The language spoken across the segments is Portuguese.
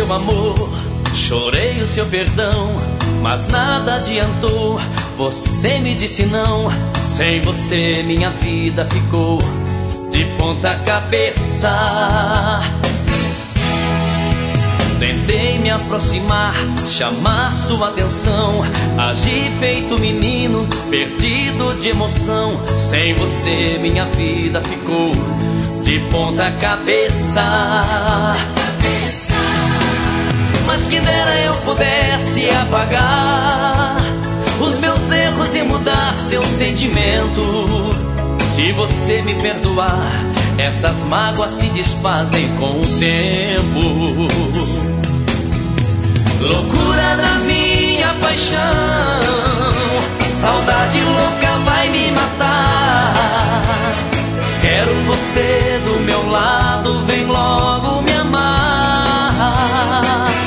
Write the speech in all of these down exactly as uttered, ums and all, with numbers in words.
meu amor, chorei o seu perdão, mas nada adiantou. Você me disse não, sem você minha vida ficou de ponta cabeça. Tentei me aproximar, chamar sua atenção, agi feito menino, perdido de emoção. Sem você minha vida ficou de ponta cabeça. Mas quem dera eu pudesse apagar os meus erros e mudar seu sentimento. Se você me perdoar, essas mágoas se desfazem com o tempo. Loucura da minha paixão, saudade louca vai me matar. Quero você do meu lado, vem logo me amar.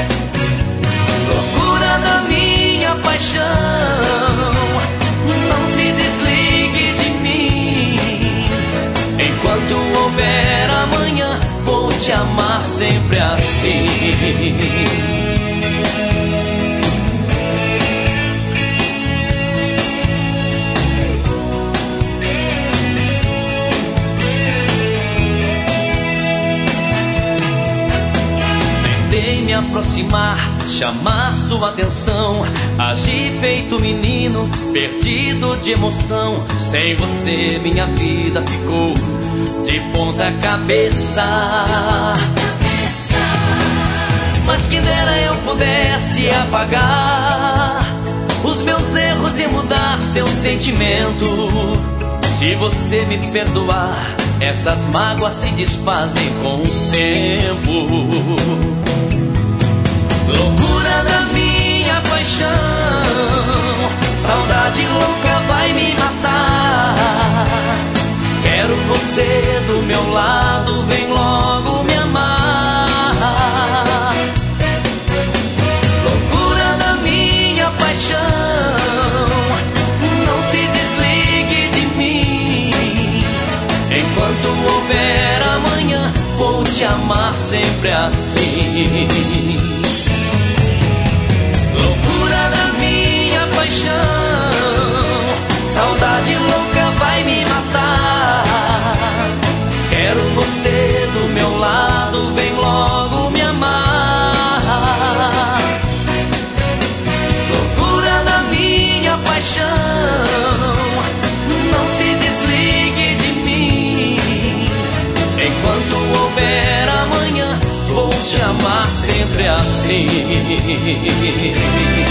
Loucura da minha paixão, não se desligue de mim. Enquanto houver amanhã, vou te amar sempre assim. Me aproximar, chamar sua atenção, agi feito menino, perdido de emoção. Sem você minha vida ficou de ponta cabeça. Mas quem dera eu pudesse apagar os meus erros e mudar seu sentimento. Se você me perdoar, essas mágoas se desfazem com o tempo. Loucura da minha paixão, saudade louca vai me matar. Quero você do meu lado, vem logo me amar. Loucura da minha paixão, não se desligue de mim. Enquanto houver amanhã, vou te amar sempre assim. Saudade louca vai me matar. Quero você do meu lado, vem logo me amar. Loucura da minha paixão, não se desligue de mim. Enquanto houver amanhã, vou te amar sempre assim.